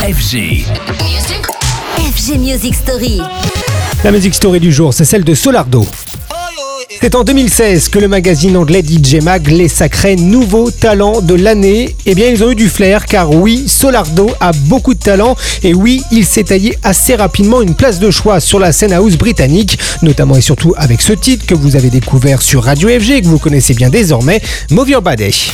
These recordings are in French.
FG. FG Music Story. La music story du jour, c'est celle de Solardo. C'est en 2016 que le magazine anglais DJ Mag les sacrait nouveau talent de l'année. Eh bien, ils ont eu du flair car oui, Solardo a beaucoup de talent et oui, il s'est taillé assez rapidement une place de choix sur la scène house britannique, notamment et surtout avec ce titre que vous avez découvert sur Radio FG et que vous connaissez bien désormais, Move Your Body.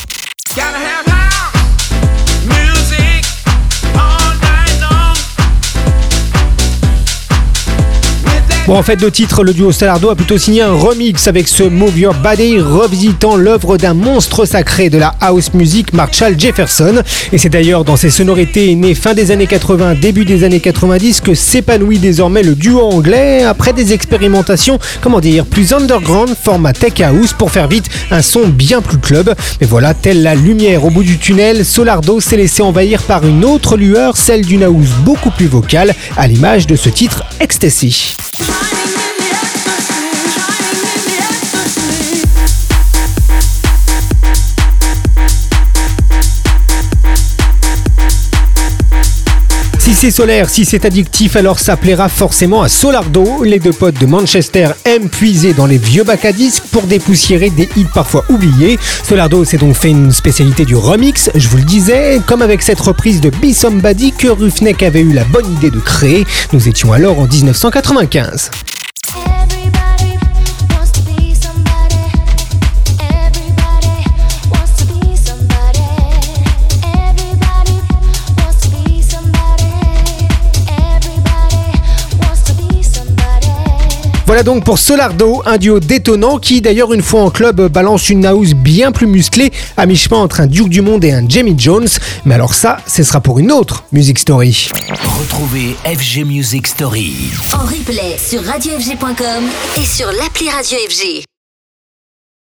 Bon, en fait, de titre, le duo Solardo a plutôt signé un remix avec ce Move Your Body, revisitant l'œuvre d'un monstre sacré de la house music, Marshall Jefferson. Et c'est d'ailleurs dans ces sonorités nées fin des années 80, début des années 90 que s'épanouit désormais le duo anglais après des expérimentations, plus underground, format tech house, pour faire vite un son bien plus club. Mais voilà, telle la lumière au bout du tunnel, Solardo s'est laissé envahir par une autre lueur, celle d'une house beaucoup plus vocale, à l'image de ce titre Ecstasy. Si c'est solaire, si c'est addictif, alors ça plaira forcément à Solardo. Les deux potes de Manchester aiment puiser dans les vieux bacs à disques pour dépoussiérer des hits parfois oubliés. Solardo s'est donc fait une spécialité du remix, je vous le disais, comme avec cette reprise de Be Somebody que Ruffneck avait eu la bonne idée de créer. Nous étions alors en 1995. Voilà donc pour Solardo, un duo détonnant qui d'ailleurs une fois en club balance une house bien plus musclée, à mi-chemin entre un Duke Dumont et un Jamie Jones. Mais alors ça, ce sera pour une autre Music Story. Retrouvez FG Music Story En replay sur radiofg.com et sur l'appli Radio FG.